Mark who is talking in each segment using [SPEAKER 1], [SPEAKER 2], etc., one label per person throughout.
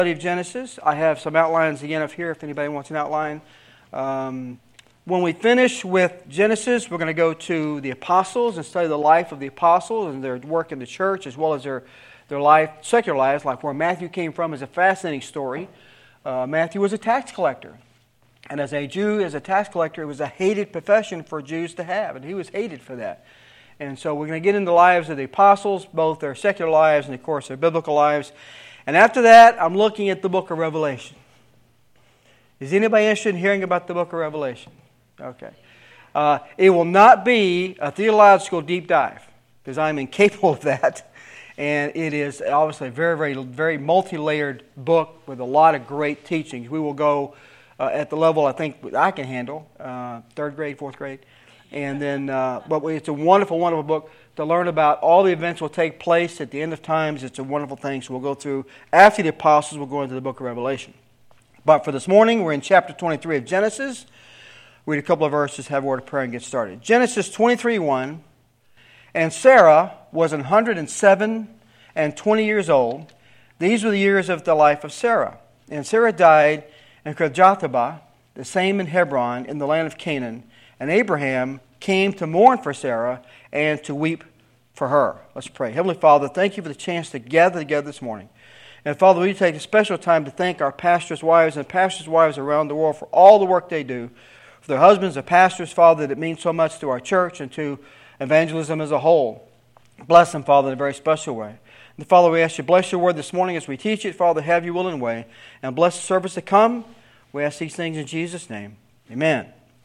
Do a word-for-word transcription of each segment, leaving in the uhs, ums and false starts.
[SPEAKER 1] Study of Genesis. I have some outlines again up here if anybody wants an outline. Um, when we finish with Genesis, we're going to go to the apostles and study the life of the apostles and their work in the church as well as their, their life, secular lives, like where Matthew came from is a fascinating story. Uh, Matthew was a tax collector. And as a Jew, as a tax collector, it was a hated profession for Jews to have, and he was hated for that. And so we're going to get into the lives of the apostles, both their secular lives and, of course, their biblical lives. And after that, I'm looking at the book of Revelation. Is anybody interested in hearing about the book of Revelation? Okay. Uh, it will not be a theological deep dive, because I'm incapable of that. And it is obviously a very, very, very multi-layered book with a lot of great teachings. We will go uh, at the level I think I can handle, uh, third grade, fourth grade. And then, uh, but it's a wonderful, wonderful book to learn about all the events will take place at the end of times. It's a wonderful thing. So we'll go through, after the apostles, we'll go into the book of Revelation. But for this morning, we're in chapter twenty-three of Genesis. Read a couple of verses, have a word of prayer, and get started. Genesis twenty-three one. And Sarah was one hundred seven and twenty years old. These were the years of the life of Sarah. And Sarah died in Kirjathabah, the same in Hebron, in the land of Canaan. And Abraham came to mourn for Sarah and to weep for her. Let's pray. Heavenly Father, thank you for the chance to gather together this morning. And Father, we take a special time to thank our pastors' wives and pastors' wives around the world for all the work they do. For their husbands, the pastors, Father, that means so much to our church and to evangelism as a whole. Bless them, Father, in a very special way. And Father, we ask you to bless your word this morning as we teach it. Father, have your will and way. And bless the service to come. We ask these things in Jesus' name. Amen.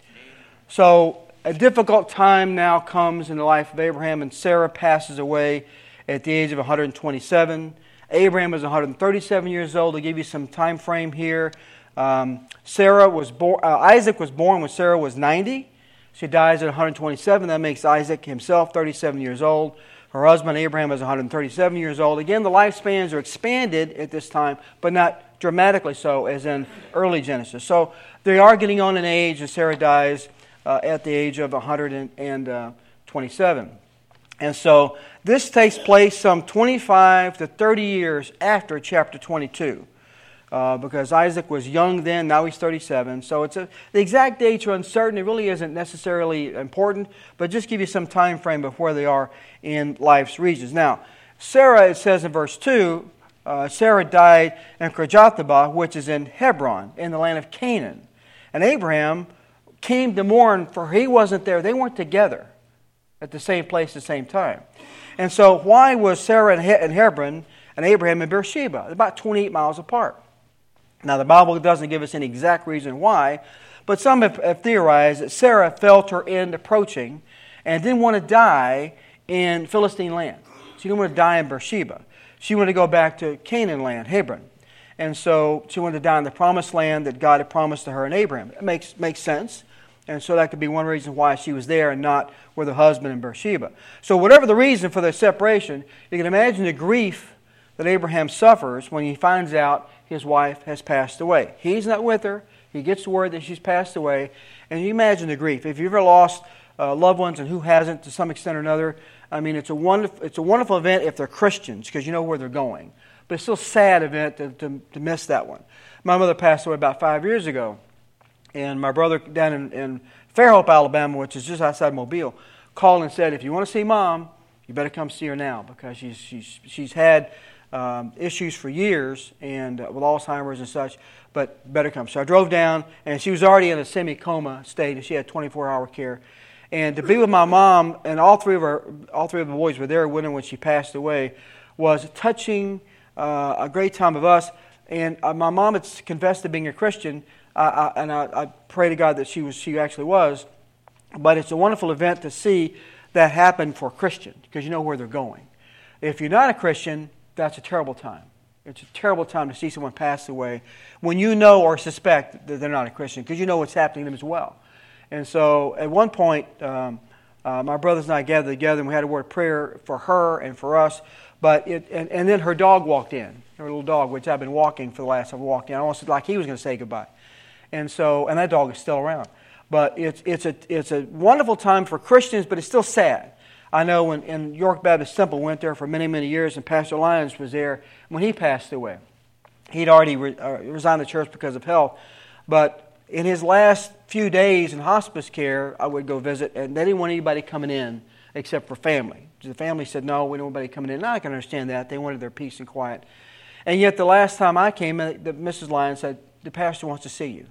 [SPEAKER 1] So, a difficult time now comes in the life of Abraham, and Sarah passes away at the age of one hundred twenty-seven. Abraham was one hundred thirty-seven years old. To give you some time frame here, um, Sarah was born. Uh, Isaac was born when Sarah was ninety. She dies at one hundred twenty-seven. That makes Isaac himself thirty-seven years old. Her husband Abraham was one hundred thirty-seven years old. Again, the lifespans are expanded at this time, but not dramatically so as in early Genesis. So they are getting on in age, and Sarah dies Uh, at the age of one hundred twenty-seven. And so this takes place some twenty-five to thirty years after chapter twenty-two. Uh, because Isaac was young then, now he's thirty-seven. So it's a, the exact dates are uncertain. It really isn't necessarily important, but just give you some time frame of where they are in life's regions. Now, Sarah, it says in verse two, uh, Sarah died in Kirjathabah, which is in Hebron, in the land of Canaan. And Abraham came to mourn, for he wasn't there. They weren't together at the same place at the same time. And so why was Sarah in, he- in Hebron and Abraham in Beersheba? About twenty-eight miles apart. Now the Bible doesn't give us any exact reason why, but some have, have theorized that Sarah felt her end approaching and didn't want to die in Philistine land. She didn't want to die in Beersheba. She wanted to go back to Canaan land, Hebron. And so she wanted to die in the promised land that God had promised to her and Abraham. It makes, makes sense. And so that could be one reason why she was there and not with her husband in Beersheba. So whatever the reason for their separation, you can imagine the grief that Abraham suffers when he finds out his wife has passed away. He's not with her. He gets word that she's passed away. And you imagine the grief. If you've ever lost uh, loved ones, and who hasn't to some extent or another, I mean, it's a wonderful, it's a wonderful event if they're Christians because you know where they're going. But it's still a sad event to, to, to miss that one. My mother passed away about five years ago. And my brother down in, in Fairhope, Alabama, which is just outside Mobile, called and said, if you want to see Mom, you better come see her now because she's she's she's had um, issues for years and uh, with Alzheimer's and such, but better come. So I drove down, and she was already in a semi-coma state, and she had twenty-four hour care. And to be with my mom, and all three of her, all three of the boys were there with her when she passed away, was touching, uh, a great time of us. And uh, my mom had confessed to being a Christian. I, I, and I, I pray to God that she was, she actually was. But it's a wonderful event to see that happen for Christians because you know where they're going. If you're not a Christian, that's a terrible time. It's a terrible time to see someone pass away when you know or suspect that they're not a Christian because you know what's happening to them as well. And so at one point, um, uh, my brothers and I gathered together and we had a word of prayer for her and for us. But it, and, and then her dog walked in, her little dog, which I've been walking for the last time I walked in. I almost like he was going to say goodbye. And so, and that dog is still around. But it's it's a it's a wonderful time for Christians, but it's still sad. I know when in York Baptist Temple, went there for many, many years, and Pastor Lyons was there when he passed away. He'd already re, uh, resigned the church because of health. But in his last few days in hospice care, I would go visit, and they didn't want anybody coming in except for family. The family said, no, we don't want anybody coming in. And I can understand that. They wanted their peace and quiet. And yet the last time I came, Missus Lyons said, the pastor wants to see you.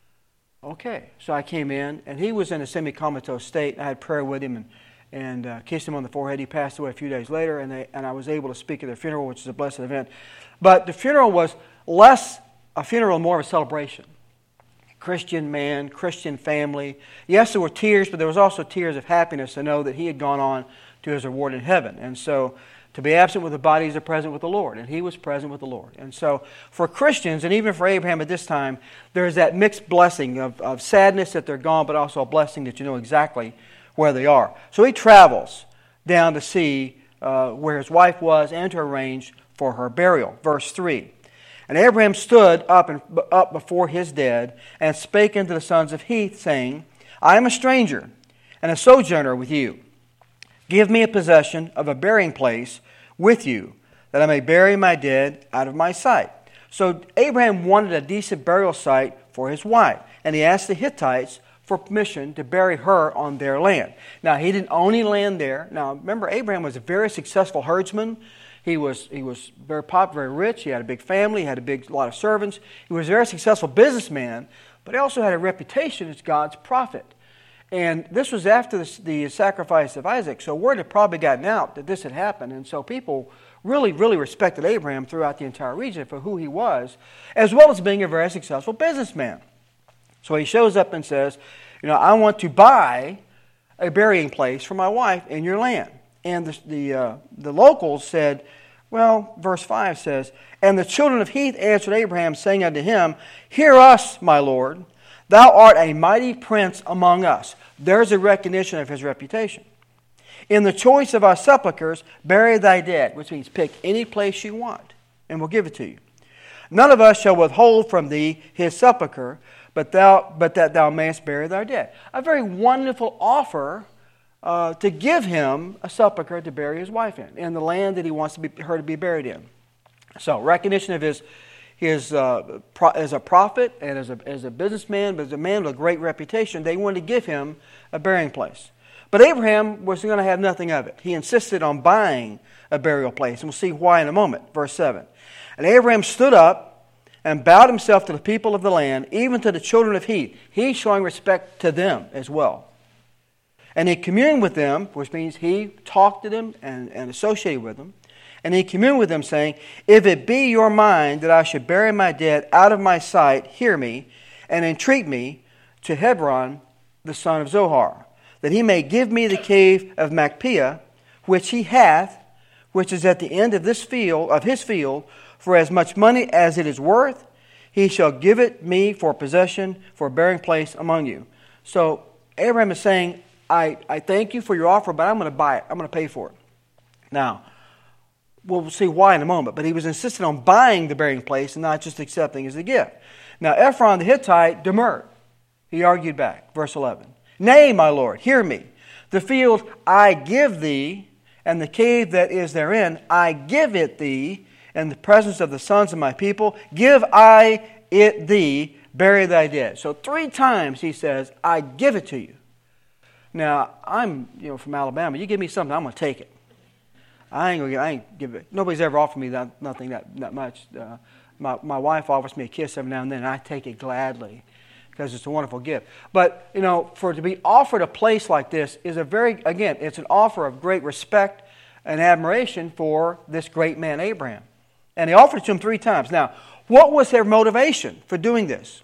[SPEAKER 1] Okay. So I came in, and he was in a semi-comatose state. I had prayer with him and, and uh, kissed him on the forehead. He passed away a few days later, and, they, and I was able to speak at their funeral, which is a blessed event. But the funeral was less a funeral and more of a celebration. Christian man, Christian family. Yes, there were tears, but there was also tears of happiness to know that he had gone on to his reward in heaven. And so to be absent with the body is present with the Lord. And he was present with the Lord. And so for Christians, and even for Abraham at this time, there's that mixed blessing of, of sadness that they're gone, but also a blessing that you know exactly where they are. So he travels down to see uh, where his wife was and to arrange for her burial. Verse three. And Abraham stood up and up before his dead and spake unto the sons of Heth, saying, I am a stranger and a sojourner with you. Give me a possession of a burying place with you, that I may bury my dead out of my sight. So Abraham wanted a decent burial site for his wife, and he asked the Hittites for permission to bury her on their land. Now, he didn't own any land there. Now, remember, Abraham was a very successful herdsman. He was he was very popular, very rich. He had a big family. He had a big lot of servants. He was a very successful businessman, but he also had a reputation as God's prophet. And this was after the, the sacrifice of Isaac, so word had probably gotten out that this had happened. And so people really, really respected Abraham throughout the entire region for who he was, as well as being a very successful businessman. So he shows up and says, you know, I want to buy a burying place for my wife in your land. And the the, uh, the locals said, well, verse five says, And the children of Heth answered Abraham, saying unto him, Hear us, my Lord, thou art a mighty prince among us. There's a recognition of his reputation. In the choice of our sepulchres, bury thy dead, which means pick any place you want, and we'll give it to you. None of us shall withhold from thee his sepulchre, but thou, but that thou mayest bury thy dead. A very wonderful offer Uh, to give him a sepulchre to bury his wife in, in the land that he wants to be, her to be buried in. So recognition of his, his uh, pro, as a prophet and as a, as a businessman, but as a man with a great reputation, they wanted to give him a burying place. But Abraham was going to have nothing of it. He insisted on buying a burial place, and we'll see why in a moment. Verse seven. And Abraham stood up and bowed himself to the people of the land, even to the children of Heth. He showing respect to them as well. And he communed with them, which means he talked to them and, and associated with them. And he communed with them, saying, If it be your mind that I should bury my dead out of my sight, hear me, and entreat me to Hebron, the son of Zohar, that he may give me the cave of Machpelah, which he hath, which is at the end of this field, of his field, for as much money as it is worth, he shall give it me for possession, for a burying place among you. So Abraham is saying, I, I thank you for your offer, but I'm going to buy it. I'm going to pay for it. Now, we'll see why in a moment, but he was insistent on buying the burying place and not just accepting as a gift. Now, Ephron the Hittite demurred. He argued back. Verse eleven. Nay, my Lord, hear me. The field I give thee, and the cave that is therein, I give it thee in the presence of the sons of my people. Give I it thee, bury thy dead. So three times he says, I give it to you. Now, I'm, you know, from Alabama. You give me something, I'm going to take it. I ain't going to I ain't give it. Nobody's ever offered me that, nothing that, that much. Uh, my, my wife offers me a kiss every now and then, and I take it gladly because it's a wonderful gift. But, you know, for to be offered a place like this is a very, again, it's an offer of great respect and admiration for this great man, Abraham. And he offered it to him three times. Now, what was their motivation for doing this?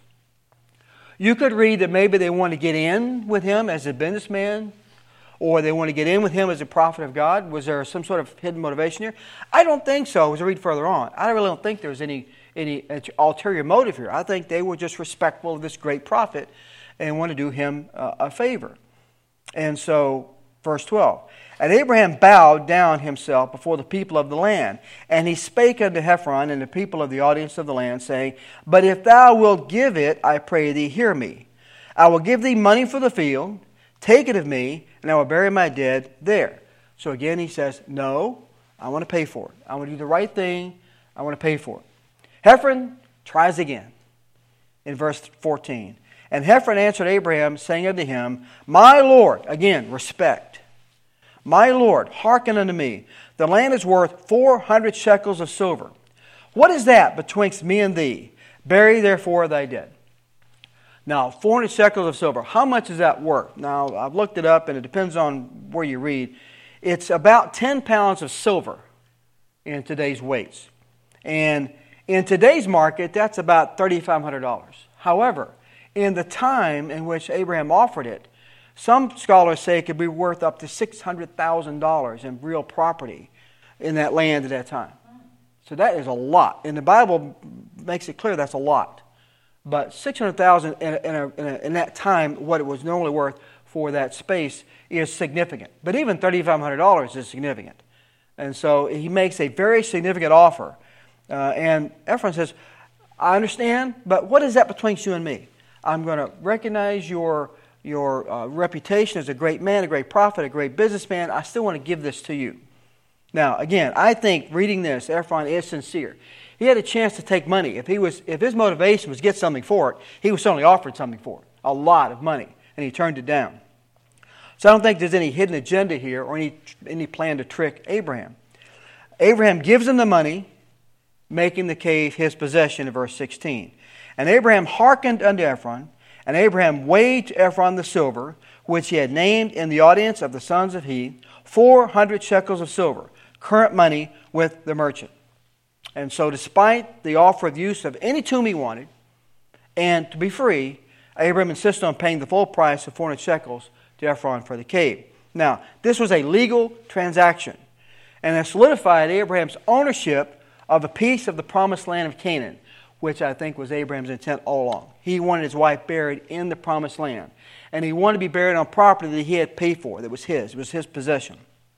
[SPEAKER 1] You could read that maybe they want to get in with him as a businessman, or they want to get in with him as a prophet of God. Was there some sort of hidden motivation here? I don't think so. As I read further on, I really don't think there's any any ulterior motive here. I think they were just respectful of this great prophet and want to do him uh, a favor. And so, verse twelve. And Abraham bowed down himself before the people of the land, and he spake unto Ephron and the people of the audience of the land, saying, But if thou wilt give it, I pray thee, hear me. I will give thee money for the field, take it of me, and I will bury my dead there. So again he says, no, I want to pay for it. I want to do the right thing, I want to pay for it. Hephron tries again in verse fourteen. And Hephron answered Abraham, saying unto him, My Lord, again, respect. My Lord, hearken unto me. The land is worth four hundred shekels of silver. What is that betwixt me and thee? Bury therefore thy dead. Now, four hundred shekels of silver. How much is that worth? Now, I've looked it up, and it depends on where you read. It's about ten pounds of silver in today's weights. And in today's market, that's about three thousand five hundred dollars. However, in the time in which Abraham offered it, some scholars say it could be worth up to six hundred thousand dollars in real property in that land at that time. So that is a lot. And the Bible makes it clear that's a lot. But six hundred thousand dollars in, in, in, in that time, what it was normally worth for that space, is significant. But even three thousand five hundred dollars is significant. And so he makes a very significant offer. Uh, and Ephron says, I understand, but what is that between you and me? I'm going to recognize your, your uh, reputation as a great man, a great prophet, a great businessman. I still want to give this to you. Now, again, I think reading this, Ephron is sincere. He had a chance to take money. If he was, if his motivation was to get something for it, he was certainly offered something for it, a lot of money, and he turned it down. So I don't think there's any hidden agenda here or any, any plan to trick Abraham. Abraham gives him the money, making the cave his possession in verse sixteen. And Abraham hearkened unto Ephron, and Abraham weighed to Ephron the silver, which he had named in the audience of the sons of Heth, four hundred shekels of silver, current money with the merchant. And so despite the offer of use of any tomb he wanted, and to be free, Abraham insisted on paying the full price of four hundred shekels to Ephron for the cave. Now, this was a legal transaction, and it solidified Abraham's ownership of a piece of the promised land of Canaan, which I think was Abraham's intent all along. He wanted his wife buried in the promised land, and he wanted to be buried on property that he had paid for, that was his, it was his possession.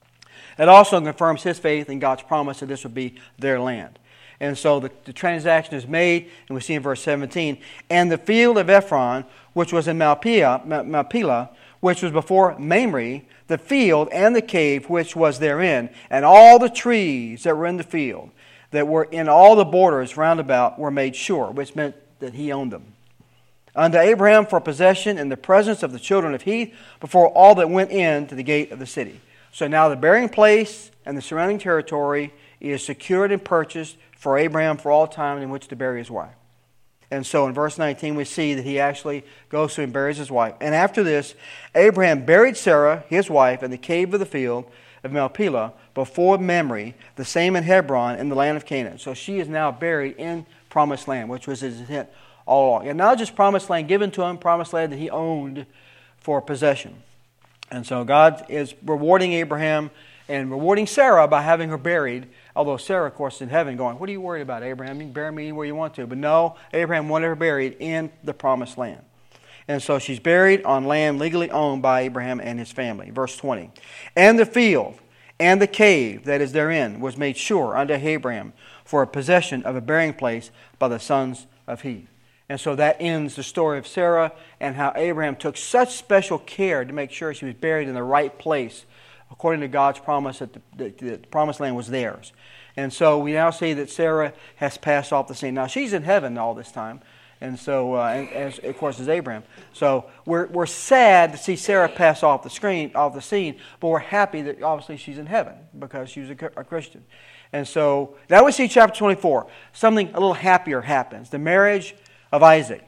[SPEAKER 1] It also confirms his faith in God's promise that this would be their land. And so the, the transaction is made, and we see in verse seventeen, and the field of Ephron, which was in Machpelah, Machpelah, which was before Mamre, the field and the cave which was therein, and all the trees that were in the field, that were in all the borders round about, were made sure, which meant that he owned them. Unto Abraham for possession in the presence of the children of Heth, before all that went in to the gate of the city. So now the burying place and the surrounding territory is secured and purchased for Abraham for all time in which to bury his wife. And so in verse nineteen we see that he actually goes to and buries his wife. And after this, Abraham buried Sarah, his wife, in the cave of the field of Machpelah before Mamre, the same in Hebron in the land of Canaan. So she is now buried in promised land, which was his intent all along. And not just promised land given to him, promised land that he owned for possession. And so God is rewarding Abraham and rewarding Sarah by having her buried. Although Sarah, of course, is in heaven going, what are you worried about, Abraham? You can bury me anywhere you want to. But no, Abraham wanted her buried in the promised land. And so she's buried on land legally owned by Abraham and his family. Verse twenty. And the field and the cave that is therein was made sure unto Abraham for a possession of a burying place by the sons of Heth. And so that ends the story of Sarah and how Abraham took such special care to make sure she was buried in the right place according to God's promise that the, the, the promised land was theirs. And so we now see that Sarah has passed off the scene. Now she's in heaven all this time. And so, uh, and, as, of course, is Abraham. So we're we're sad to see Sarah pass off the screen, off the scene, but we're happy that obviously she's in heaven because she was a, a Christian. And so now we see chapter twenty-four. Something a little happier happens: the marriage of Isaac.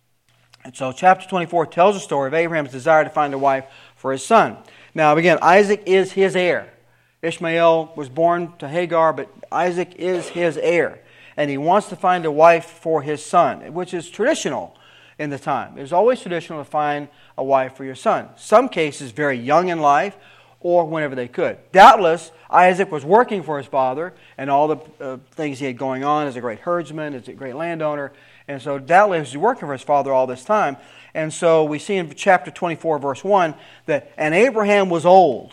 [SPEAKER 1] And so chapter twenty-four tells the story of Abraham's desire to find a wife for his son. Now again, Isaac is his heir. Ishmael was born to Hagar, but Isaac is his heir. And he wants to find a wife for his son, which is traditional in the time. It was always traditional to find a wife for your son. Some cases very young in life or whenever they could. Doubtless, Isaac was working for his father and all the uh, things he had going on as a great herdsman, as a great landowner. And so doubtless he was working for his father all this time. And so we see in chapter twenty-four, verse one, that, and Abraham was old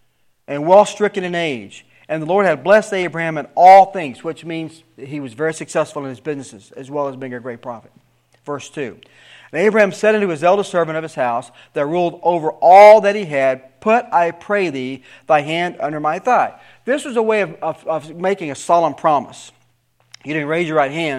[SPEAKER 1] and well stricken in age, and the Lord had blessed Abraham in all things, which means he was very successful in his businesses, as well as being a great prophet. Verse two. And Abraham said unto his eldest servant of his house, that ruled over all that he had, Put, I pray thee, thy hand under my thigh. This was a way of, of, of making a solemn promise. You didn't raise your right hand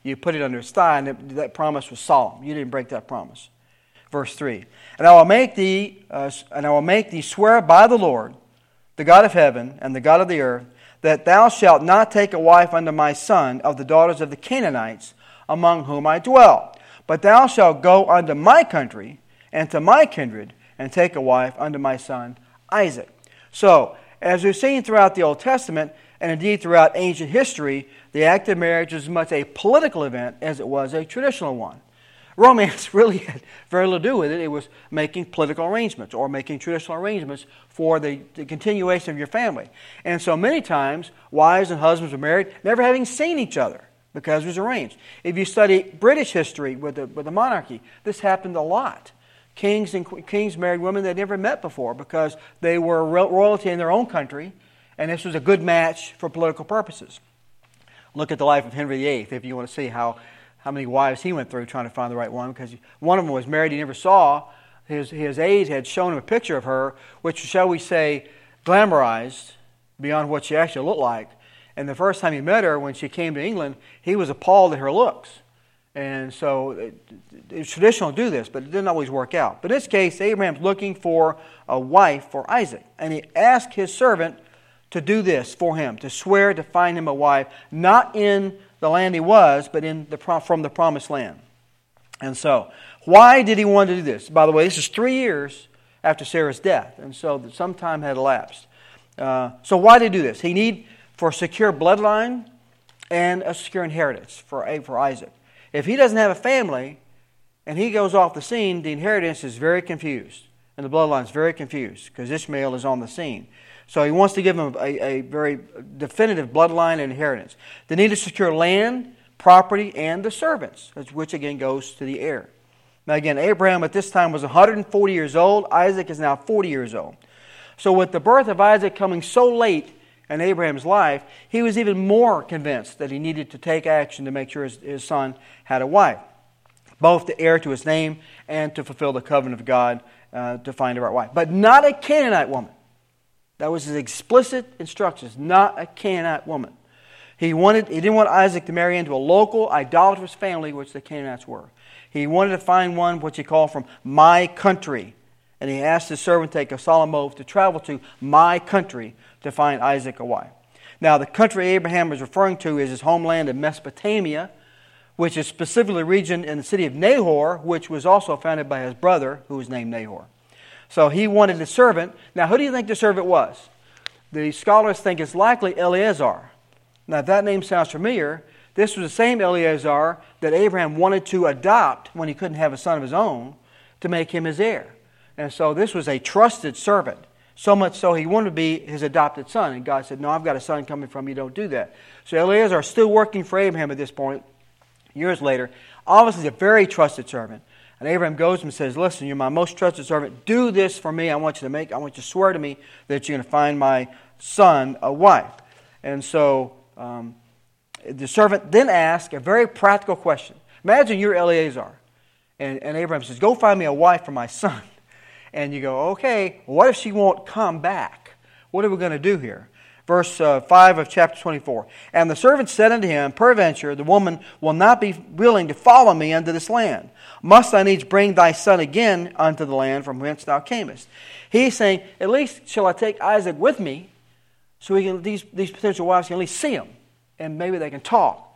[SPEAKER 1] You put it under his thigh, and that, that promise was solemn. You didn't break that promise. Verse three. And I will make thee, uh, and I will make thee swear by the Lord, the God of heaven and the God of the earth, that thou shalt not take a wife unto my son of the daughters of the Canaanites, among whom I dwell. But thou shalt go unto my country and to my kindred, and take a wife unto my son Isaac. So, as we've seen throughout the Old Testament, and indeed throughout ancient history, the act of marriage was as much a political event as it was a traditional one. Romance really had very little to do with it. It was making political arrangements or making traditional arrangements for the, the continuation of your family. And so many times, wives and husbands were married never having seen each other because it was arranged. If you study British history with the, with the monarchy, this happened a lot. Kings and kings married women they'd never met before because they were royalty in their own country, and this was a good match for political purposes. Look at the life of Henry the Eighth if you want to see how, how many wives he went through trying to find the right one, because one of them was married he never saw. His, his aide had shown him a picture of her, which, shall we say, glamorized beyond what she actually looked like. And the first time he met her, when she came to England, he was appalled at her looks. And so it, it's traditional to do this, but it didn't always work out. But in this case, Abraham's looking for a wife for Isaac. And he asked his servant to do this for him, to swear to find him a wife, not in the land he was, but in the from the promised land. And so, why did he want to do this? By the way, this is three years after Sarah's death, and so some time had elapsed. Uh, so why did he do this? He needed for a secure bloodline and a secure inheritance for, for Isaac. If he doesn't have a family and he goes off the scene, the inheritance is very confused. And the bloodline is very confused because Ishmael is on the scene. So he wants to give him a, a very definitive bloodline and inheritance. They need to secure land, property, and the servants, which again goes to the heir. Now again, Abraham at this time was one hundred forty years old. Isaac is now forty years old. So with the birth of Isaac coming so late in Abraham's life, he was even more convinced that he needed to take action to make sure his, his son had a wife, both the heir to his name and to fulfill the covenant of God uh, to find a right wife. But not a Canaanite woman. That was his explicit instructions, not a Canaanite woman. He wanted, he didn't want Isaac to marry into a local idolatrous family, which the Canaanites were. He wanted to find one, which he called from my country. And he asked his servant to take a solemn oath to travel to my country to find Isaac a wife. Now, the country Abraham is referring to is his homeland of Mesopotamia, which is specifically a region in the city of Nahor, which was also founded by his brother, who was named Nahor. So he wanted a servant. Now, who do you think the servant was? The scholars think it's likely Eleazar. Now, if that name sounds familiar, this was the same Eleazar that Abraham wanted to adopt when he couldn't have a son of his own to make him his heir. And so this was a trusted servant, so much so he wanted to be his adopted son. And God said, no, I've got a son coming from you, don't do that. So Eleazar is still working for Abraham at this point, years later. Obviously, he's a very trusted servant. And Abraham goes and says, listen, you're my most trusted servant. Do this for me. I want you to make, I want you to swear to me that you're going to find my son a wife. And so um, the servant then asks a very practical question. Imagine you're Eleazar. And, and Abraham says, go find me a wife for my son. And you go, okay, what if she won't come back? What are we going to do here? Verse uh, five of chapter twenty-four. And the servant said unto him, peradventure, the woman will not be willing to follow me unto this land. Must I needs bring thy son again unto the land from whence thou camest? He's saying, at least shall I take Isaac with me so we can, these, these potential wives can at least see him. And maybe they can talk.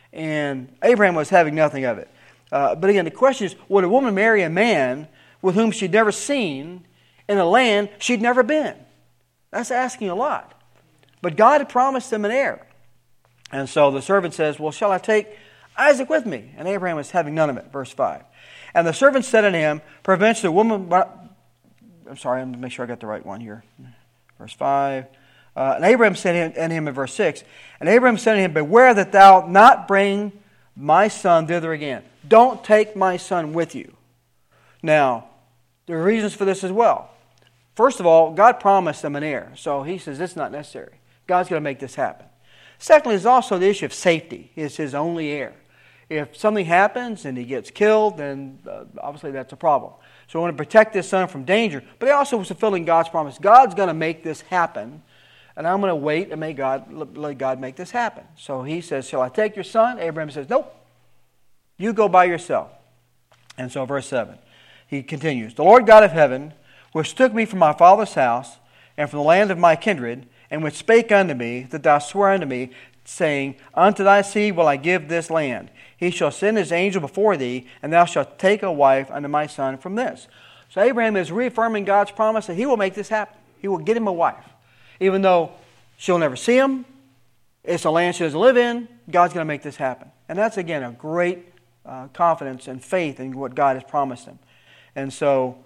[SPEAKER 1] And Abraham was having nothing of it. Uh, but again, the question is, would a woman marry a man with whom she'd never seen in a land she'd never been? That's asking a lot. But God had promised him an heir. And so the servant says, well, shall I take Isaac with me? And Abraham was having none of it. Verse five. And the servant said unto him, peradventure the woman... I'm sorry, I'm going to make sure I got the right one here. Verse five. Uh, and Abraham said unto him in verse six, and Abraham said unto him, beware that thou not bring my son thither again. Don't take my son with you. Now, there are reasons for this as well. First of all, God promised them an heir. So he says this is not necessary. God's going to make this happen. Secondly, there's also the issue of safety. He's his only heir. If something happens and he gets killed, then uh, obviously that's a problem. So I want to protect this son from danger. But he also was fulfilling God's promise. God's going to make this happen. And I'm going to wait and may God, let God make this happen. So he says, shall I take your son? Abraham says, nope. You go by yourself. And so verse seven, he continues, the Lord God of heaven, which took me from my father's house, and from the land of my kindred, and which spake unto me, that thou swear unto me, saying, unto thy seed will I give this land. He shall send his angel before thee, and thou shalt take a wife unto my son from this. So Abraham is reaffirming God's promise that he will make this happen. He will get him a wife. Even though she'll never see him, it's a land she doesn't live in, God's going to make this happen. And that's, again, a great uh, confidence and faith in what God has promised him. And so,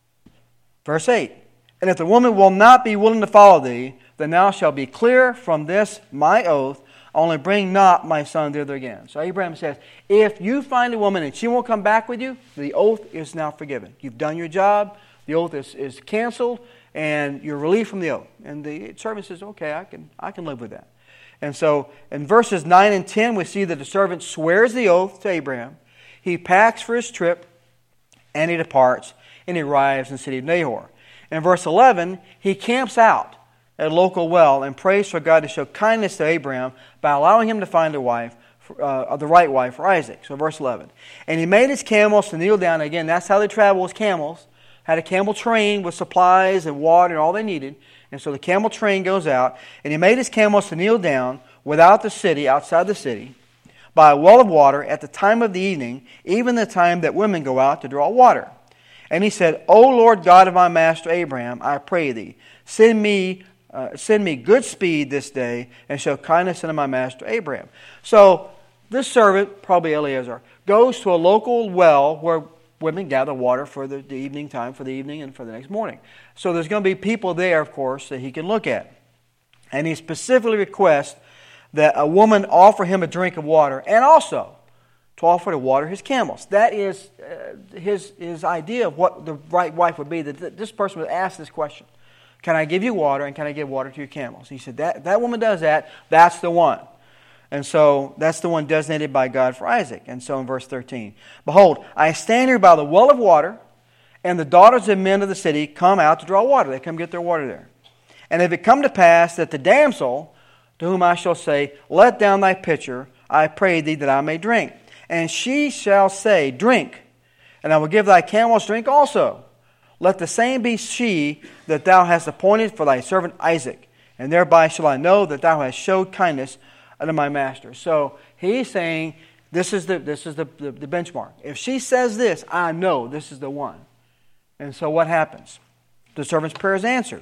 [SPEAKER 1] verse eight, and if the woman will not be willing to follow thee, then thou shalt be clear from this my oath, only bring not my son thither again. So Abraham says, if you find a woman and she won't come back with you, the oath is now forgiven. You've done your job, the oath is, is canceled, and you're relieved from the oath. And the servant says, okay, I can, I can live with that. And so in verses nine and ten, we see that the servant swears the oath to Abraham. He packs for his trip, and he departs, and he arrives in the city of Nahor. In verse eleven, he camps out at a local well and prays for God to show kindness to Abraham by allowing him to find a wife, uh, the right wife for Isaac. So verse eleven. And he made his camels to kneel down. Again, that's how they travel, was camels. Had a camel train with supplies and water and all they needed. And so the camel train goes out. And he made his camels to kneel down without the city, outside the city, by a well of water at the time of the evening, even the time that women go out to draw water. And he said, O Lord God of my master Abraham, I pray thee, send me uh, send me good speed this day, and show kindness unto my master Abraham. So this servant, probably Eliezer, goes to a local well where women gather water for the, the evening time, for the evening and for the next morning. So there's going to be people there, of course, that he can look at. And he specifically requests that a woman offer him a drink of water, and also to offer to water his camels. That is uh, his, his idea of what the right wife would be, that this person would ask this question. Can I give you water, and can I give water to your camels? He said, that, that woman does that, that's the one. And so that's the one designated by God for Isaac. And so in verse thirteen, behold, I stand here by the well of water, and the daughters of men of the city come out to draw water. They come get their water there. And if it come to pass that the damsel, to whom I shall say, let down thy pitcher, I pray thee that I may drink. And she shall say, drink, and I will give thy camels drink also. Let the same be she that thou hast appointed for thy servant Isaac, and thereby shall I know that thou hast showed kindness unto my master. So he's saying, this is the this is the, the, the benchmark. If she says this, I know this is the one. And so what happens? The servant's prayer is answered.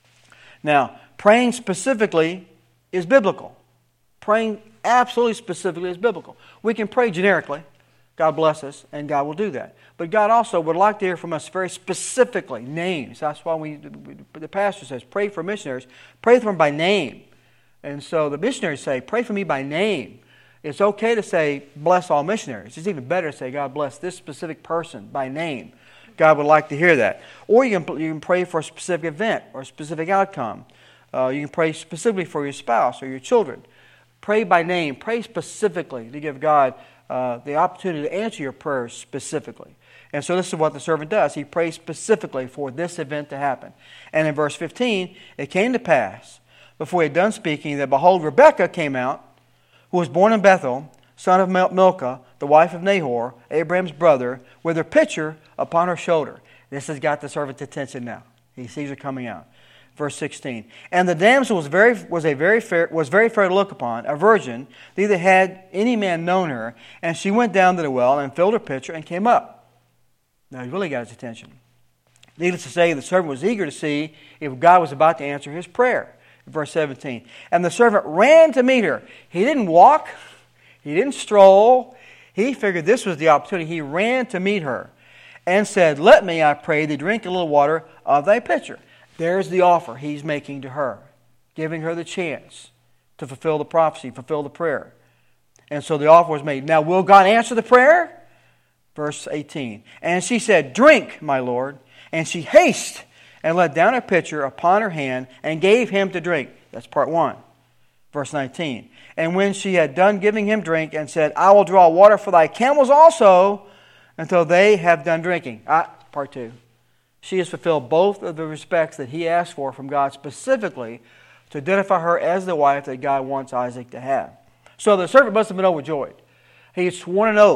[SPEAKER 1] Now, praying specifically is biblical. Praying absolutely specifically is biblical. We can pray generically, God bless us, and God will do that. But God also would like to hear from us very specifically, names. That's why we, the pastor says, pray for missionaries. Pray for them by name. And so the missionaries say, pray for me by name. It's okay to say, bless all missionaries. It's even better to say, God bless this specific person by name. God would like to hear that. Or you can, you can pray for a specific event or a specific outcome. Uh, you can pray specifically for your spouse or your children. Pray by name. Pray specifically to give God uh, the opportunity to answer your prayers specifically. And so this is what the servant does. He prays specifically for this event to happen. And in verse fifteen, it came to pass, before he had done speaking, that behold, Rebekah came out, who was born in Bethel, son of Milcah, the wife of Nahor, Abraham's brother, with her pitcher upon her shoulder. This has got the servant's attention now. He sees her coming out. Verse sixteen. And the damsel was very was a very fair was very fair to look upon, a virgin, neither had any man known her, and she went down to the well and filled her pitcher and came up. Now he really got his attention. Needless to say, the servant was eager to see if God was about to answer his prayer. Verse seventeen. And the servant ran to meet her. He didn't walk. He didn't stroll. He figured this was the opportunity. He ran to meet her and said, let me, I pray thee, drink a little water of thy pitcher. There's the offer he's making to her, giving her the chance to fulfill the prophecy, fulfill the prayer. And so the offer was made. Now, will God answer the prayer? Verse eighteen. And she said, drink, my Lord. And she hasted and let down her pitcher upon her hand and gave him to drink. That's part one. Verse nineteen. And when she had done giving him drink and said, I will draw water for thy camels also until they have done drinking. Ah, part two. She has fulfilled both of the respects that he asked for from God specifically to identify her as the wife that God wants Isaac to have. So the servant must have been overjoyed. He had sworn an oath.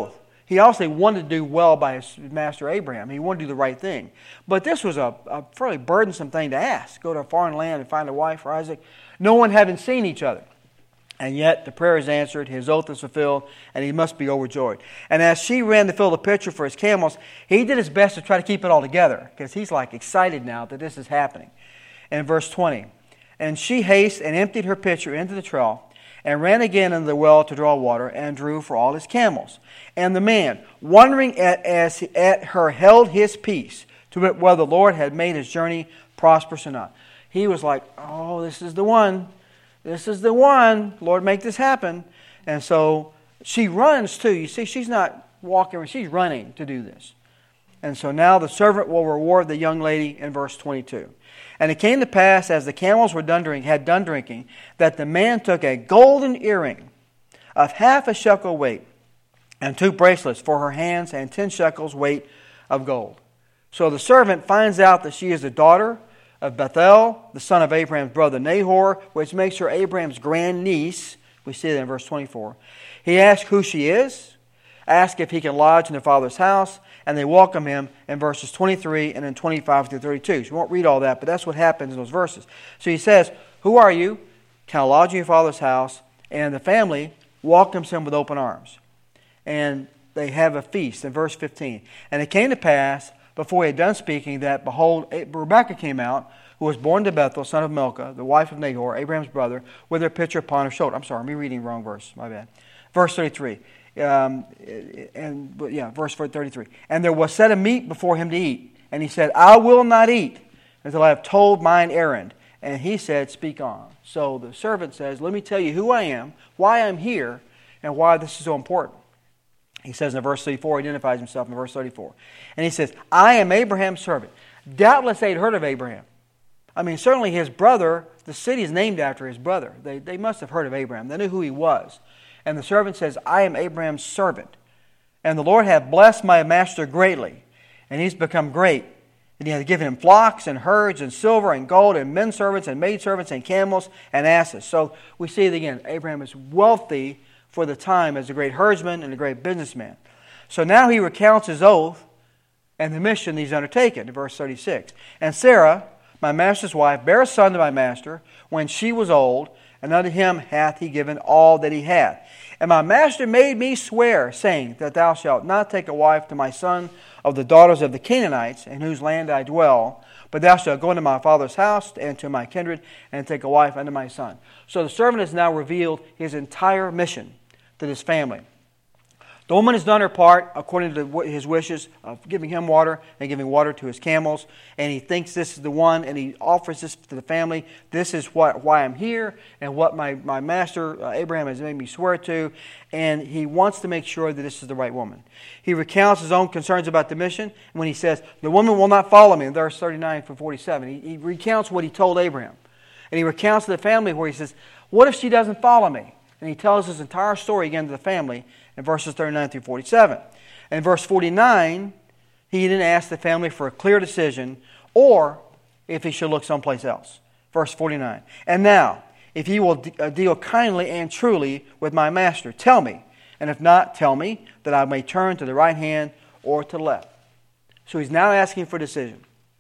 [SPEAKER 1] He also wanted to do well by his master Abraham. He wanted to do the right thing. But this was a, a fairly burdensome thing to ask. Go to a foreign land and find a wife for Isaac. No one having seen each other. And yet the prayer is answered, his oath is fulfilled, and he must be overjoyed. And as she ran to fill the pitcher for his camels, he did his best to try to keep it all together, because he's like excited now that this is happening. And in verse twenty, and she hasted and emptied her pitcher into the trough, and ran again into the well to draw water, and drew for all his camels. And the man, wondering at, as he, at her, held his peace, to wit, whether the Lord had made his journey prosperous or not. He was like, oh, this is the one. This is the one. Lord, make this happen. And so she runs too. You see, she's not walking, she's running to do this. And so now the servant will reward the young lady in verse twenty-two. And it came to pass, as the camels were done drink, had done drinking, that the man took a golden earring of half a shekel weight, and two bracelets for her hands, and ten shekels weight of gold. So the servant finds out that she is the daughter of Bethuel, the son of Abraham's brother Nahor, which makes her Abraham's grandniece. We see that in verse twenty-four. He asks who she is, asks if he can lodge in their father's house, and they welcome him in verses twenty-three and then twenty-five through thirty-two. So we won't read all that, but that's what happens in those verses. So he says, who are you? Can I lodge in your father's house? And the family welcomes him with open arms. And they have a feast in verse fifteen. And it came to pass, before he had done speaking, that, behold, Rebekah came out, who was born to Bethuel, son of Milcah, the wife of Nahor, Abraham's brother, with her pitcher upon her shoulder. I'm sorry, I'm reading the wrong verse. My bad. Verse thirty-three. Um, and yeah, verse thirty-three. And there was set a meat before him to eat. And he said, I will not eat until I have told mine errand. And he said, speak on. So the servant says, let me tell you who I am, why I'm here, and why this is so important. He says in verse thirty-four, he identifies himself in verse thirty-four. And he says, I am Abraham's servant. Doubtless they'd heard of Abraham. I mean, certainly his brother, the city is named after his brother. They, they must have heard of Abraham. They knew who he was. And the servant says, I am Abraham's servant. And the Lord hath blessed my master greatly. And he's become great. And he hath given him flocks and herds and silver and gold and men servants and maidservants and camels and asses. So we see it again. Abraham is wealthy for the time as a great herdsman and a great businessman. So now he recounts his oath and the mission he's undertaken in verse thirty-six. And Sarah, my master's wife, bare a son to my master when she was old, and unto him hath he given all that he hath. And my master made me swear, saying, that thou shalt not take a wife to my son of the daughters of the Canaanites, in whose land I dwell, but thou shalt go into my father's house and to my kindred, and take a wife unto my son. So the servant has now revealed his entire mission to this family. The woman has done her part according to his wishes of giving him water and giving water to his camels. And he thinks this is the one, and he offers this to the family. This is what why I'm here and what my, my master uh, Abraham has made me swear to. And he wants to make sure that this is the right woman. He recounts his own concerns about the mission when he says, the woman will not follow me, in verse thirty-nine through forty-seven. He, he recounts what he told Abraham. And he recounts to the family where he says, what if she doesn't follow me? And he tells his entire story again to the family in verses thirty-nine through forty-seven. And in verse forty-nine, he didn't ask the family for a clear decision or if he should look someplace else. Verse forty-nine. And now, if he will deal kindly and truly with my master, tell me. And if not, tell me, that I may turn to the right hand or to the left. So he's now asking for a decision.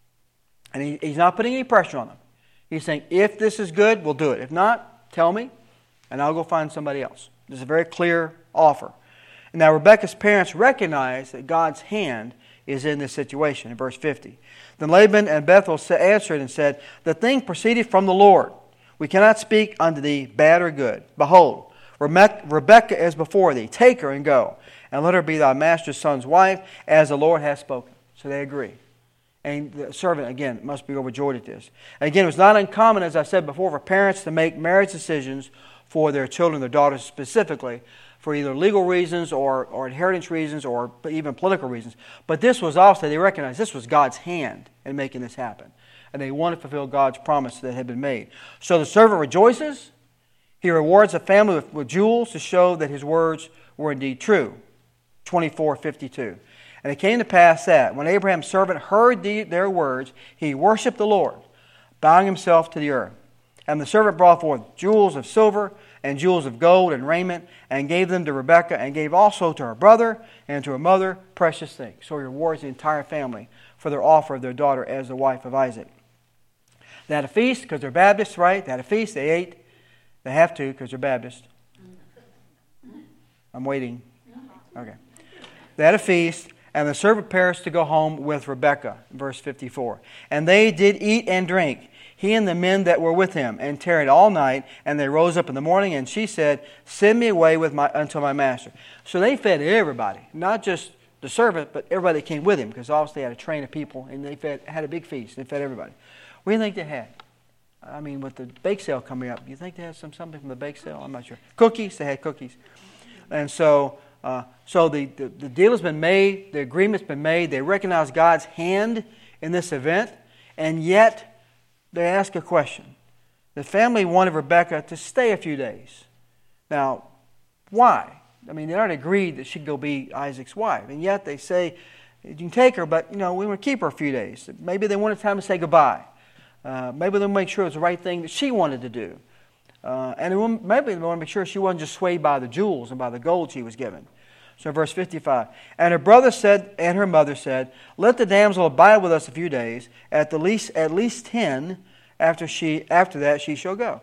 [SPEAKER 1] And he, he's not putting any pressure on them. He's saying, if this is good, we'll do it. If not, tell me, and I'll go find somebody else. This is a very clear offer. And now Rebekah's parents recognize that God's hand is in this situation in verse fifty. Then Laban and Bethuel answered and said, the thing proceedeth from the Lord. We cannot speak unto thee bad or good. Behold, Rebekah is before thee. Take her and go, and let her be thy master's son's wife, as the Lord hath spoken. So they agree. And the servant, again, must be overjoyed at this. And again, it was not uncommon, as I said before, for parents to make marriage decisions for their children, their daughters specifically, for either legal reasons or, or inheritance reasons or even political reasons. But this was also, they recognized this was God's hand in making this happen. And they wanted to fulfill God's promise that had been made. So the servant rejoices. He rewards the family with, with jewels to show that his words were indeed true. twenty-four fifty-two. And it came to pass that when Abraham's servant heard the, their words, he worshipped the Lord, bowing himself to the earth. And the servant brought forth jewels of silver and jewels of gold and raiment, and gave them to Rebekah, and gave also to her brother and to her mother precious things. So he rewards the entire family for their offer of their daughter as the wife of Isaac. They had a feast because they're Baptists, right? They had a feast, they ate. They have to because they're Baptists. I'm waiting. Okay. They had a feast, and the servant prepares to go home with Rebekah, verse fifty-four. And they did eat and drink, he and the men that were with him, and tarried all night, and they rose up in the morning, and she said, send me away with my unto my master. So they fed everybody, not just the servant, but everybody that came with him, because obviously they had a train of people, and they fed, had a big feast. They fed everybody. What do you think they had? I mean, with the bake sale coming up, do you think they had some something from the bake sale? I'm not sure. Cookies, they had cookies. And so uh, so the, the, the deal has been made, the agreement's been made, they recognize God's hand in this event, and yet they ask a question. The family wanted Rebekah to stay a few days. Now, why? I mean, they already agreed that she'd go be Isaac's wife, and yet they say, you can take her, but, you know, we want to keep her a few days. Maybe they wanted time to say goodbye. Uh, maybe they'll make sure it's the right thing that she wanted to do. Uh, and they maybe they want to make sure she wasn't just swayed by the jewels and by the gold she was given. So verse fifty-five. And her brother said, and her mother said, let the damsel abide with us a few days, at the least at least ten, after she after that she shall go.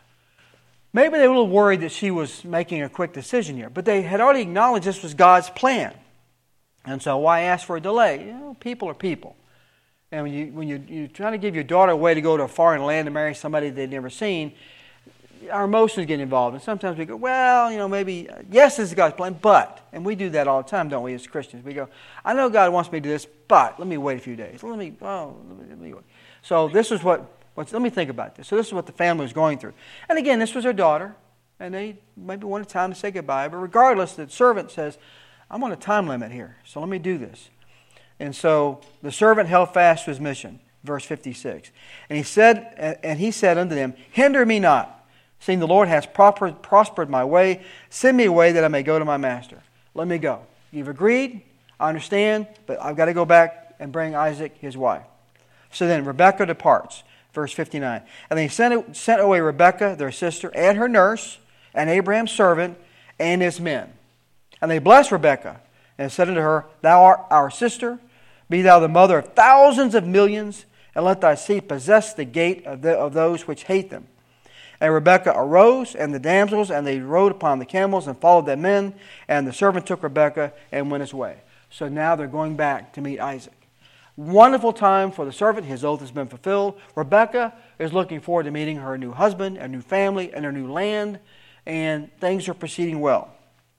[SPEAKER 1] Maybe they were a little worried that she was making a quick decision here, but they had already acknowledged this was God's plan. And so why ask for a delay? You know, people are people. And when, you, when you, you're trying to give your daughter away to go to a foreign land to marry somebody they've never seen, our emotions get involved. And sometimes we go, well, you know, maybe, yes, this is God's plan, but, and we do that all the time, don't we, as Christians? We go, I know God wants me to do this, but let me wait a few days. Let me, oh, let me, let me wait. So this is what, what's, let me think about this. So this is what the family was going through. And again, this was her daughter, and they maybe wanted time to say goodbye, but regardless, the servant says, I'm on a time limit here, so let me do this. And so the servant held fast to his mission, verse fifty-six. And he said, and he said unto them, hinder me not, seeing the Lord has prospered my way. Send me away that I may go to my master. Let me go. You've agreed, I understand, but I've got to go back and bring Isaac his wife. So then Rebekah departs, verse fifty-nine. And they sent, sent away Rebekah, their sister, and her nurse, and Abraham's servant, and his men. And they blessed Rebekah, and said unto her, thou art our sister. Be thou the mother of thousands of millions, and let thy seed possess the gate of, the, of those which hate them. And Rebekah arose, and the damsels, and they rode upon the camels, and followed their men. And the servant took Rebekah, and went his way. So now they're going back to meet Isaac. Wonderful time for the servant. His oath has been fulfilled. Rebekah is looking forward to meeting her new husband, a new family, and her new land. And things are proceeding well.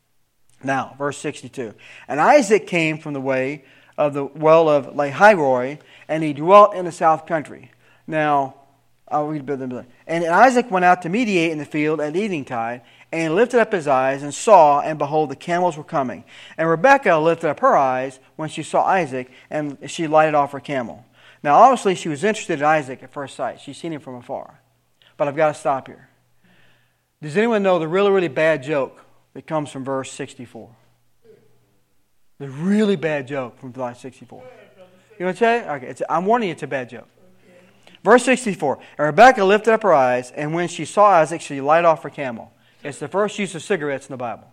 [SPEAKER 1] Now, verse sixty-two. And Isaac came from the way of the well of Lahairoi, and he dwelt in the south country. Now, I'll read a bit. And Isaac went out to mediate in the field at evening tide, and he lifted up his eyes and saw, and behold, the camels were coming. And Rebekah lifted up her eyes when she saw Isaac, and she lighted off her camel. Now, obviously, she was interested in Isaac at first sight. She's seen him from afar. But I've got to stop here. Does anyone know the really, really bad joke that comes from verse sixty-four? The really bad joke from verse sixty-four. You want to tell you? Okay, it's, I'm warning you, it's a bad joke. Verse sixty-four. And Rebekah lifted up her eyes, and when she saw Isaac, she lighted off her camel. It's the first use of cigarettes in the Bible.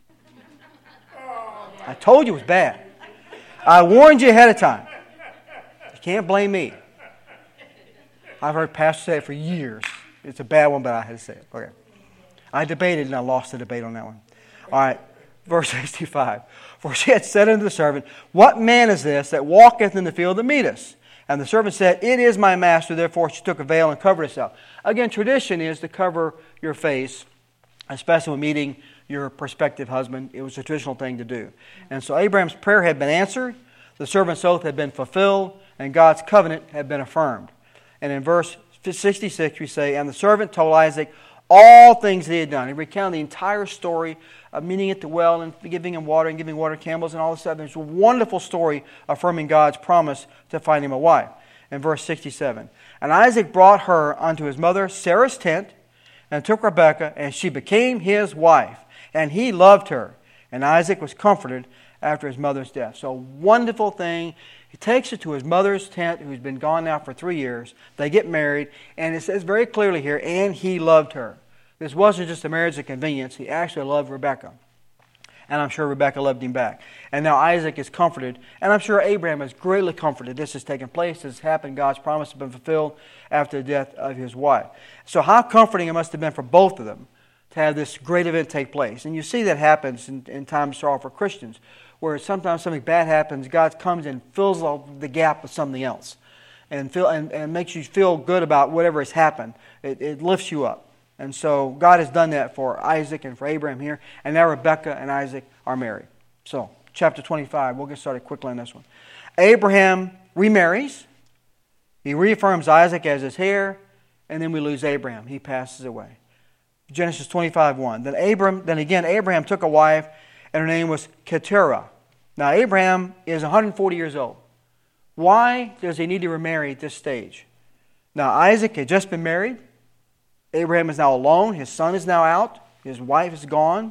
[SPEAKER 1] I told you it was bad. I warned you ahead of time. You can't blame me. I've heard pastors say it for years. It's a bad one, but I had to say it. Okay. I debated, and I lost the debate on that one. All right. Verse sixty-five. For she had said unto the servant, what man is this that walketh in the field to meet us? And the servant said, it is my master. Therefore she took a veil and covered herself. Again, tradition is to cover your face, especially when meeting your prospective husband. It was a traditional thing to do. And so Abraham's prayer had been answered, the servant's oath had been fulfilled, and God's covenant had been affirmed. And in verse sixty-six we say, and the servant told Isaac all things that he had done. He recounted the entire story of meeting at the well and giving him water and giving water to camels and all this stuff. There's a wonderful story affirming God's promise to find him a wife. In verse sixty-seven, and Isaac brought her unto his mother Sarah's tent, and took Rebekah, and she became his wife. And he loved her. And Isaac was comforted after his mother's death. So wonderful thing. He takes her to his mother's tent, who's been gone now for three years. They get married, and it says very clearly here, and he loved her. This wasn't just a marriage of convenience. He actually loved Rebekah. And I'm sure Rebekah loved him back. And now Isaac is comforted. And I'm sure Abraham is greatly comforted. This has taken place. This has happened. God's promise has been fulfilled after the death of his wife. So how comforting it must have been for both of them to have this great event take place. And you see that happens in, in times of sorrow for Christians, where sometimes something bad happens, God comes and fills the gap with something else. And, feel, and, and makes you feel good about whatever has happened. It, it lifts you up. And so God has done that for Isaac and for Abraham here. And now Rebekah and Isaac are married. So, chapter twenty-five, we'll get started quickly on this one. Abraham remarries. He reaffirms Isaac as his heir. And then we lose Abraham. He passes away. Genesis twenty-five one. Then Abraham, then again, Abraham took a wife, and her name was Keturah. Now, Abraham is one hundred forty years old. Why does he need to remarry at this stage? Now, Isaac had just been married. Abraham is now alone. His son is now out. His wife is gone.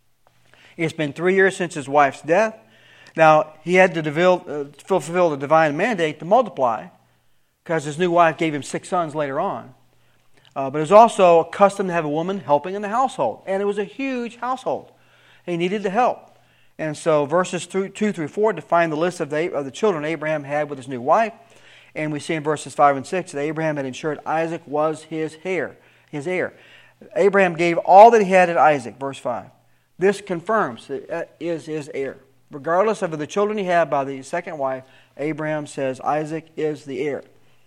[SPEAKER 1] It's been three years since his wife's death. Now, he had to fulfill, uh, fulfill the divine mandate to multiply because his new wife gave him six sons later on. Uh, but it was also a custom to have a woman helping in the household. And it was a huge household. He needed the help. And so verses two through four define the list of the, of the children Abraham had with his new wife. And we see in verses five and six that Abraham had ensured Isaac was his heir. His heir. Abraham gave all that he had to Isaac, verse five. This confirms that is his heir. Regardless of the children he had by the second wife, Abraham says Isaac is the heir.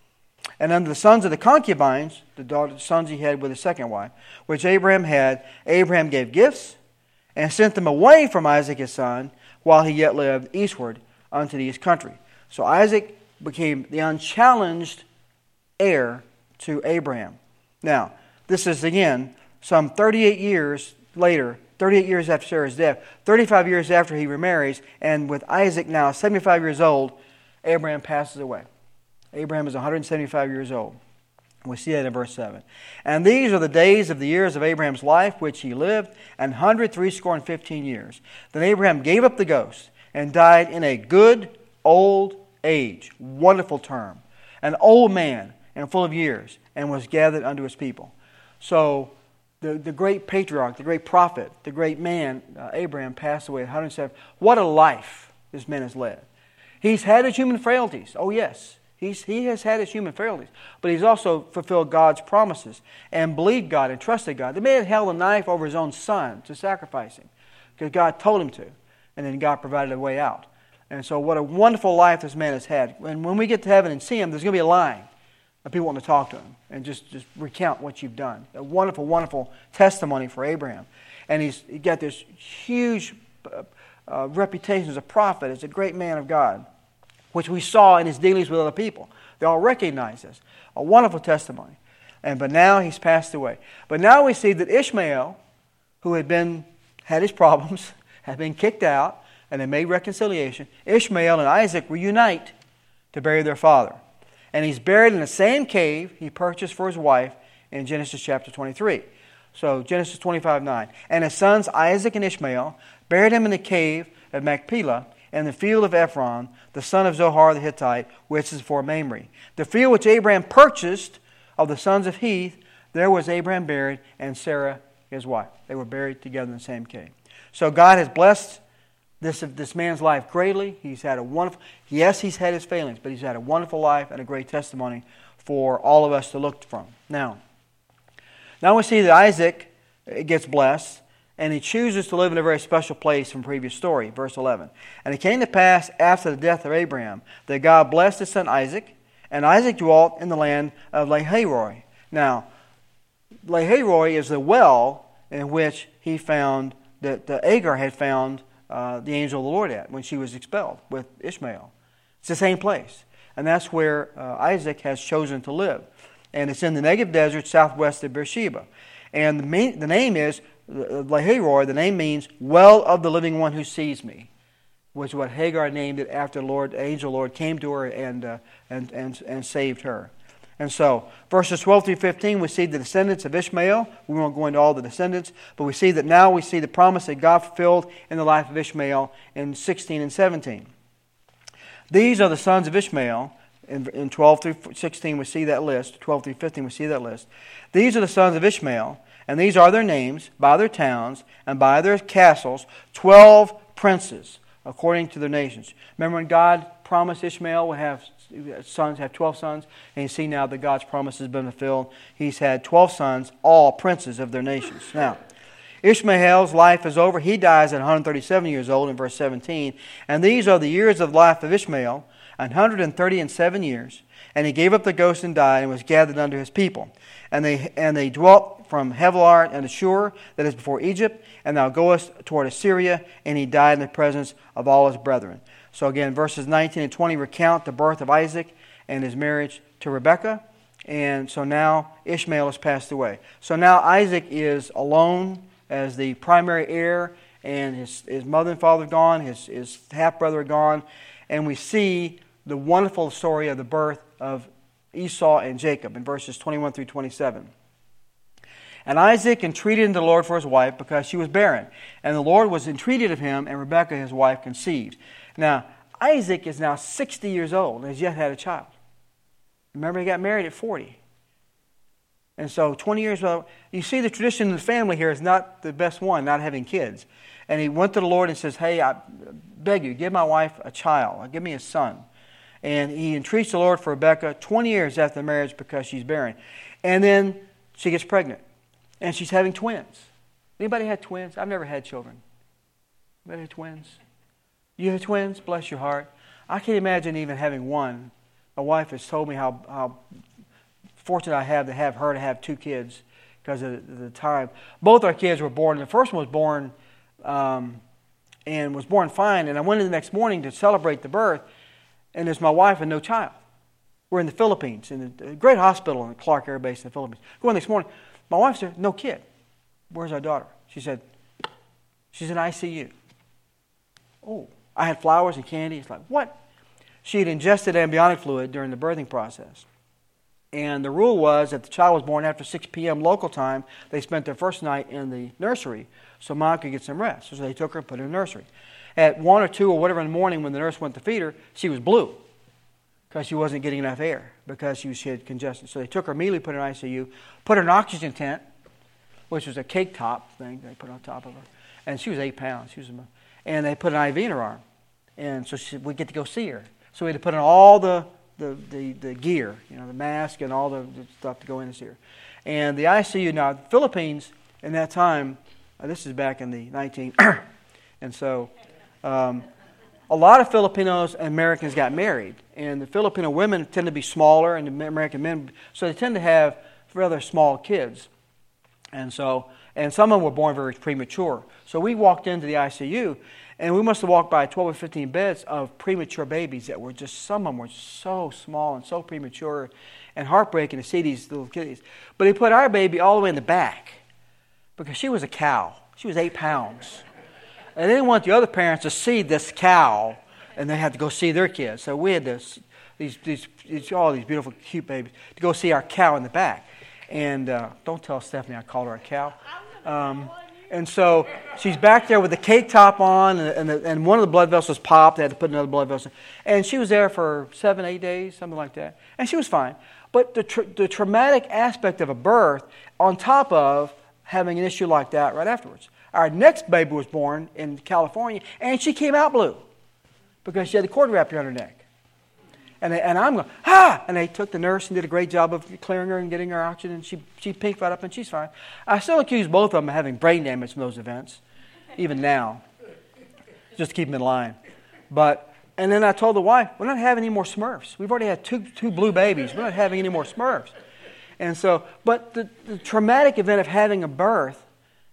[SPEAKER 1] And under the sons of the concubines, the daughters, sons he had with his second wife, which Abraham had, Abraham gave gifts and sent them away from Isaac his son while he yet lived eastward unto the east country. So Isaac became the unchallenged heir to Abraham. Now, this is, again, some thirty-eight years later, thirty-eight years after Sarah's death, thirty-five years after he remarries, and with Isaac now seventy-five years old, Abraham passes away. Abraham is one hundred seventy-five years old. We see that in verse seven. And these are the days of the years of Abraham's life, which he lived, an hundred threescore and fifteen years. Then Abraham gave up the ghost and died in a good old age. Wonderful term. An old man and full of years, and was gathered unto his people. So the, the great patriarch, the great prophet, the great man, uh, Abraham, passed away at one hundred seven. What a life this man has led. He's had his human frailties. Oh, yes. He's, he has had his human frailties. But he's also fulfilled God's promises and believed God and trusted God. The man held a knife over his own son to sacrifice him because God told him to. And then God provided a way out. And so what a wonderful life this man has had. And when we get to heaven and see him, there's going to be a line of people want to talk to him and just, just recount what you've done. A wonderful, wonderful testimony for Abraham. And he's he got this huge uh, uh, reputation as a prophet, as a great man of God, which we saw in his dealings with other people. They all recognize this. A wonderful testimony. And but now he's passed away. But now we see that Ishmael, who had been had his problems, had been kicked out, and they made reconciliation. Ishmael and Isaac reunite to bury their father. And he's buried in the same cave he purchased for his wife in Genesis chapter twenty-three. So Genesis twenty-five nine. And his sons Isaac and Ishmael buried him in the cave of Machpelah in the field of Ephron, the son of Zohar the Hittite, which is for Mamre. The field which Abraham purchased of the sons of Heth, there was Abraham buried, and Sarah his wife. They were buried together in the same cave. So God has blessed This, this man's life greatly. He's had a wonderful, yes, he's had his failings, but he's had a wonderful life and a great testimony for all of us to look from. Now, now we see that Isaac gets blessed, and he chooses to live in a very special place from previous story, verse eleven. And it came to pass after the death of Abraham that God blessed his son Isaac, and Isaac dwelt in the land of Lahairoi. Now, Lahairoi is the well in which he found, that uh, Agar had found Uh, the angel of the Lord at when she was expelled with Ishmael. It's the same place. And that's where uh, Isaac has chosen to live. And it's in the Negev desert southwest of Beersheba. And the, main, the name is, uh, Lahairoi, the name means well of the living one who sees me, which is what Hagar named it after the Lord, the angel of the Lord came to her and, uh, and, and, and saved her. And so, verses twelve through fifteen, we see the descendants of Ishmael. We won't go into all the descendants, but we see that now we see the promise that God fulfilled in the life of Ishmael in sixteen and seventeen. These are the sons of Ishmael. In, in twelve through sixteen, we see that list. twelve through fifteen, we see that list. These are the sons of Ishmael, And these are their names, by their towns, and by their castles, twelve princes, according to their nations. Remember when God promised Ishmael would have sons, have twelve sons? And you see now that God's promise has been fulfilled. He's had twelve sons, all princes of their nations. Now, Ishmael's life is over. He dies at one hundred thirty-seven years old in verse seventeen. And these are the years of the life of Ishmael, one hundred thirty and seven years. And he gave up the ghost and died, and was gathered unto his people. And they and they dwelt from Havilah and Ashur, that is before Egypt, and thou goest toward Assyria, and he died in the presence of all his brethren. So again, verses nineteen and twenty recount the birth of Isaac and his marriage to Rebekah. And so now Ishmael has passed away. So now Isaac is alone as the primary heir, and his, his mother and father are gone, his, his half-brother are gone, and we see the wonderful story of the birth of Esau and Jacob in verses twenty-one through twenty-seven. And Isaac entreated unto the Lord for his wife, because she was barren. And the Lord was entreated of him, and Rebekah his wife conceived. Now, Isaac is now sixty years old and has yet had a child. Remember, he got married at forty. And so twenty years old, you see the tradition in the family here is not the best one, not having kids. And he went to the Lord and says, hey, I beg you, give my wife a child. Give me a son. And he entreats the Lord for Rebekah twenty years after the marriage because she's barren. And then she gets pregnant. And she's having twins. Anybody had twins? I've never had children. Anybody had twins? You have twins? Bless your heart. I can't imagine even having one. My wife has told me how, how fortunate I have to have her to have two kids because of the time. Both our kids were born. The first one was born um, and was born fine. And I went in the next morning to celebrate the birth. And there's my wife and no child. We're in the Philippines, in a great hospital in Clark Air Base in the Philippines. Go in next morning. My wife said, no kid. Where's our daughter? She said, she's in I C U. Oh, I had flowers and candy. It's like, what? She had ingested amniotic fluid during the birthing process. And the rule was that the child was born after six p.m. local time. They spent their first night in the nursery so Mom could get some rest. So they took her and put her in the nursery. At one or two or whatever in the morning when the nurse went to feed her, she was blue because she wasn't getting enough air because she, was, she had congestion. So they took her immediately, put her in I C U, put her in an oxygen tent, which was a cake top thing they put on top of her. And she was eight pounds. She was, and they put an I V in her arm. And so she, we get to go see her. So we had to put on all the, the, the, the gear, you know, the mask and all the, the stuff to go in and see her. And the I C U, now, the Philippines, in that time, uh, this is back in the nineteen, and so um, a lot of Filipinos and Americans got married. And the Filipino women tend to be smaller, and the American men, so they tend to have rather small kids. And so, and some of them were born very premature. So we walked into the I C U, and we must have walked by twelve or fifteen beds of premature babies that were just, some of them were so small and so premature and heartbreaking to see these little kitties. But he put our baby all the way in the back because she was a cow. She was eight pounds. And they didn't want the other parents to see this cow, and they had to go see their kids. So we had this, these, these, these all these beautiful, cute babies to go see our cow in the back. And uh, don't tell Stephanie I called her a cow. Um, and so she's back there with the cake top on, and, and, the, and one of the blood vessels popped. They had to put another blood vessel. And she was there for seven, eight days, something like that. And she was fine. But the, tra- the traumatic aspect of a birth on top of having an issue like that right afterwards. Our next baby was born in California, and she came out blue because she had the cord wrapped around her neck. And, they, and I'm going, ah! And they took the nurse and did a great job of clearing her and getting her oxygen, and she, she pinked right up, and she's fine. I still accuse both of them of having brain damage from those events, even now, just to keep them in line. But, and then I told the wife, we're not having any more Smurfs. We've already had two, two blue babies. We're not having any more Smurfs. And so, but the, the traumatic event of having a birth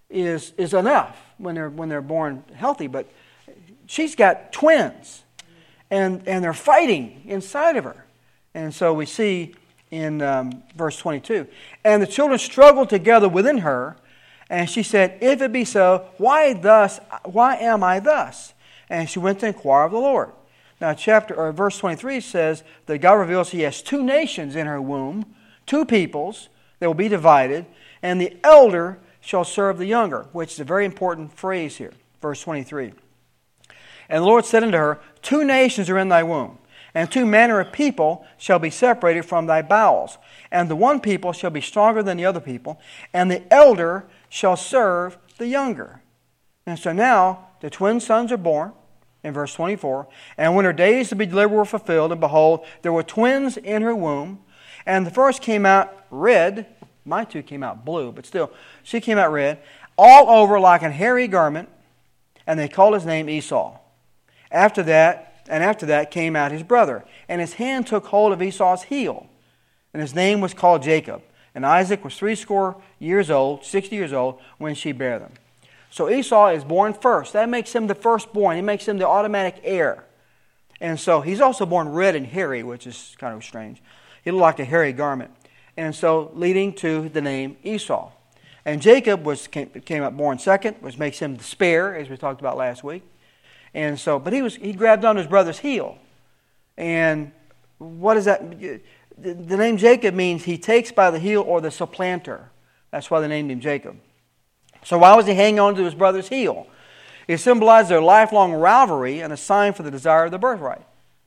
[SPEAKER 1] is is enough when they're when they're born healthy. But she's got twins, and and they're fighting inside of her. And so we see in um, verse twenty-two, and the children struggled together within her, and she said, "If it be so, why thus? Why am I thus?" And she went to inquire of the Lord. Now, chapter or verse twenty-three says that God reveals He has two nations in her womb, two peoples that will be divided, and the elder shall serve the younger, which is a very important phrase here. Verse twenty-three. And the Lord said unto her, two nations are in thy womb, And two manner of people shall be separated from thy bowels. And the one people shall be stronger than the other people, and the elder shall serve the younger. And so now the twin sons are born, in verse twenty-four. And when her days to be delivered were fulfilled, and behold, there were twins in her womb. And the first came out red. My two came out blue, but still, she came out red, all over like an hairy garment. And they called his name Esau. After that, and after that came out his brother. And his hand took hold of Esau's heel. And his name was called Jacob. And Isaac was threescore years old, sixty years old, when she bare them. So Esau is born first. That makes him the firstborn. He makes him the automatic heir. And so he's also born red and hairy, which is kind of strange. He looked like a hairy garment. And so leading to the name Esau. And Jacob was came, came up born second, which makes him the spare, as we talked about last week. And so, but he was he grabbed on his brother's heel. And what does that? The, the name Jacob means he takes by the heel or the supplanter. That's why they named him Jacob. So why was he hanging on to his brother's heel? It symbolized their lifelong rivalry and a sign for the desire of the birthright.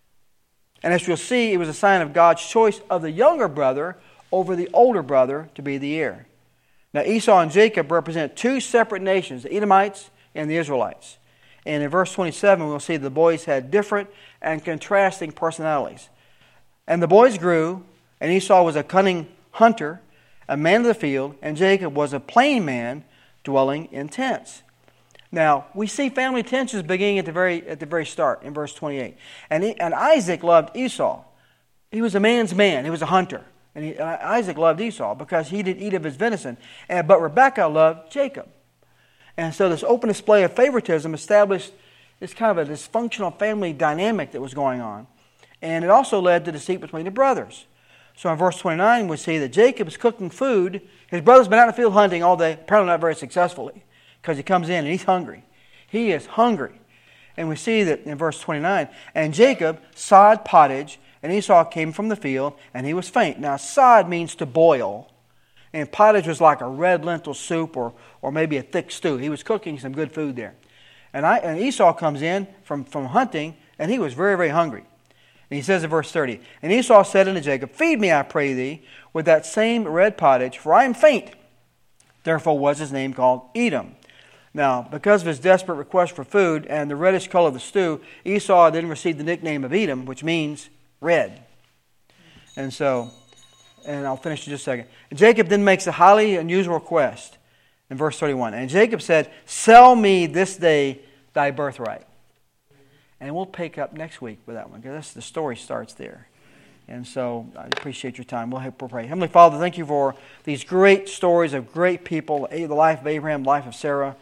[SPEAKER 1] And as you'll see, it was a sign of God's choice of the younger brother over the older brother to be the heir. Now Esau and Jacob represent two separate nations, the Edomites and the Israelites. And in verse twenty-seven, we'll see the boys had different and contrasting personalities. And the boys grew, and Esau was a cunning hunter, a man of the field, and Jacob was a plain man dwelling in tents. Now, we see family tensions beginning at the very at the very start in verse twenty-eight. And, he, and Isaac loved Esau. He was a man's man. He was a hunter. And, he, and Isaac loved Esau because he did eat of his venison. And, but Rebekah loved Jacob. And so this open display of favoritism established this kind of a dysfunctional family dynamic that was going on. And it also led to deceit between the brothers. So in verse twenty-nine, we see that Jacob is cooking food. His brother's been out in the field hunting all day, apparently not very successfully, because he comes in and he's hungry. He is hungry. And we see that in verse twenty-nine, and Jacob sod pottage, and Esau came from the field, and he was faint. Now, sod means to boil. And pottage was like a red lentil soup or, or maybe a thick stew. He was cooking some good food there. And, I, and Esau comes in from, from hunting, and he was very, very hungry. And he says in verse thirty, and Esau said unto Jacob, feed me, I pray thee, with that same red pottage, for I am faint. Therefore was his name called Edom. Now, because of his desperate request for food and the reddish color of the stew, Esau then received the nickname of Edom, which means red. And so, and I'll finish in just a second. Jacob then makes a highly unusual request in verse thirty-one. And Jacob said, sell me this day thy birthright. And we'll pick up next week with that one, because the story starts there. And so I appreciate your time. We'll pray. Heavenly Father, thank you for these great stories of great people, the life of Abraham, the life of Sarah.